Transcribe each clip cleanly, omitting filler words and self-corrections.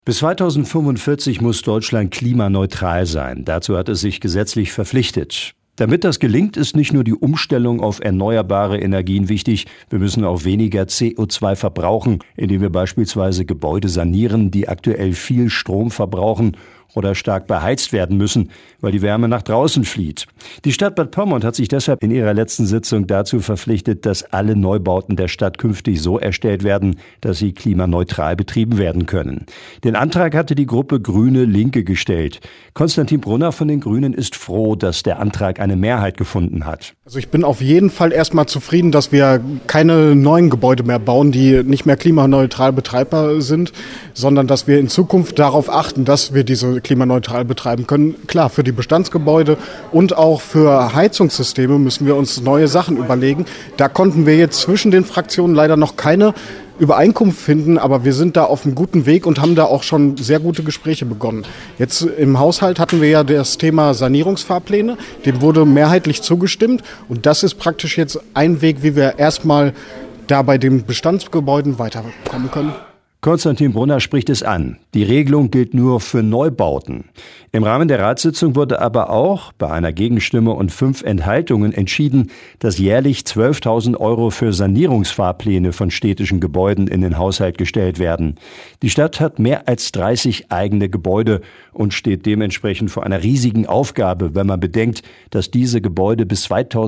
Bis 2045 muss Deutschland klimaneutral sein. Dazu hat es sich gesetzlich verpflichtet. Damit das gelingt, ist nicht nur die Umstellung auf erneuerbare Energien wichtig, wir müssen auch weniger CO2 verbrauchen, indem wir beispielsweise Gebäude sanieren, die aktuell viel Strom verbrauchen oder stark beheizt werden müssen, weil die Wärme nach draußen flieht. Die Stadt Bad Pyrmont hat sich deshalb in ihrer letzten Sitzung dazu verpflichtet, dass alle Neubauten der Stadt künftig so erstellt werden, dass sie klimaneutral betrieben werden können. Den Antrag hatte die Gruppe Grüne-Linke gestellt. Konstantin Brunner von den Grünen ist froh, dass der Antrag eine Mehrheit gefunden hat. Also ich bin auf jeden Fall erstmal zufrieden, dass wir keine neuen Gebäude mehr bauen, die nicht mehr klimaneutral betreibbar sind, sondern dass wir in Zukunft darauf achten, dass wir diese klimaneutral betreiben können. Klar, für die Bestandsgebäude und auch für Heizungssysteme müssen wir uns neue Sachen überlegen. Da konnten wir jetzt zwischen den Fraktionen leider noch keine Übereinkunft finden, aber wir sind da auf einem guten Weg und haben da auch schon sehr gute Gespräche begonnen. Jetzt im Haushalt hatten wir ja das Thema Sanierungsfahrpläne, dem wurde mehrheitlich zugestimmt und das ist praktisch jetzt ein Weg, wie wir erstmal da bei den Bestandsgebäuden weiterkommen können. Konstantin Brunner spricht es an. Die Regelung gilt nur für Neubauten. Im Rahmen der Ratssitzung wurde aber auch bei einer Gegenstimme und 5 Enthaltungen entschieden, dass jährlich 12.000 € für Sanierungsfahrpläne von städtischen Gebäuden in den Haushalt gestellt werden. Die Stadt hat mehr als 30 eigene Gebäude und steht dementsprechend vor einer riesigen Aufgabe, wenn man bedenkt, dass diese Gebäude bis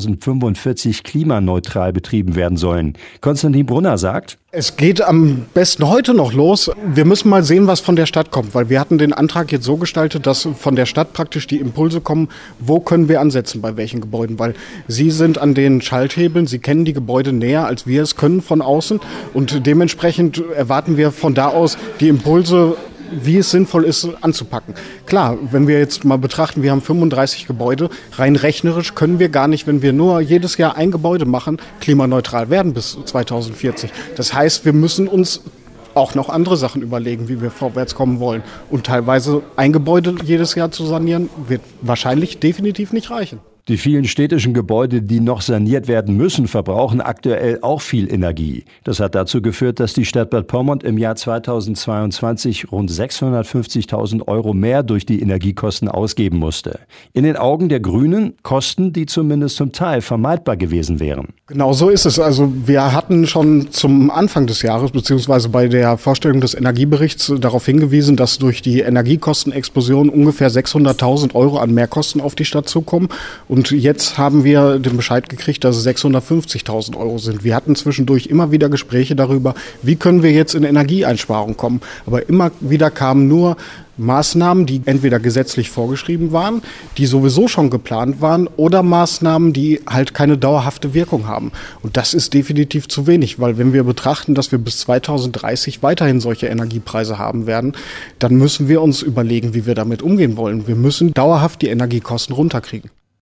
2045 klimaneutral betrieben werden sollen. Konstantin Brunner sagt: Es geht am besten heute noch los. Wir müssen mal sehen, was von der Stadt kommt, weil wir hatten den Antrag jetzt so gestaltet, dass von der Stadt praktisch die Impulse kommen, wo können wir ansetzen, bei welchen Gebäuden, weil sie sind an den Schalthebeln, sie kennen die Gebäude näher, als wir es können von außen und dementsprechend erwarten wir von da aus die Impulse, wie es sinnvoll ist, anzupacken. Klar, wenn wir jetzt mal betrachten, wir haben 35 Gebäude, rein rechnerisch können wir gar nicht, wenn wir nur jedes Jahr ein Gebäude machen, klimaneutral werden bis 2040. Das heißt, wir müssen uns auch noch andere Sachen überlegen, wie wir vorwärts kommen wollen. Und teilweise ein Gebäude jedes Jahr zu sanieren, wird wahrscheinlich definitiv nicht reichen. Die vielen städtischen Gebäude, die noch saniert werden müssen, verbrauchen aktuell auch viel Energie. Das hat dazu geführt, dass die Stadt Bad Pyrmont im Jahr 2022 rund 650.000 € mehr durch die Energiekosten ausgeben musste. In den Augen der Grünen Kosten, die zumindest zum Teil vermeidbar gewesen wären. Genau so ist es. Also wir hatten schon zum Anfang des Jahres beziehungsweise bei der Vorstellung des Energieberichts darauf hingewiesen, dass durch die Energiekostenexplosion ungefähr 600.000 € an Mehrkosten auf die Stadt zukommen. Und jetzt haben wir den Bescheid gekriegt, dass es 650.000 € sind. Wir hatten zwischendurch immer wieder Gespräche darüber, wie können wir jetzt in Energieeinsparung kommen. Aber immer wieder kamen nur Maßnahmen, die entweder gesetzlich vorgeschrieben waren, die sowieso schon geplant waren, oder Maßnahmen, die halt keine dauerhafte Wirkung haben. Und das ist definitiv zu wenig, weil wenn wir betrachten, dass wir bis 2030 weiterhin solche Energiepreise haben werden, dann müssen wir uns überlegen, wie wir damit umgehen wollen. Wir müssen dauerhaft die Energiekosten runterkriegen.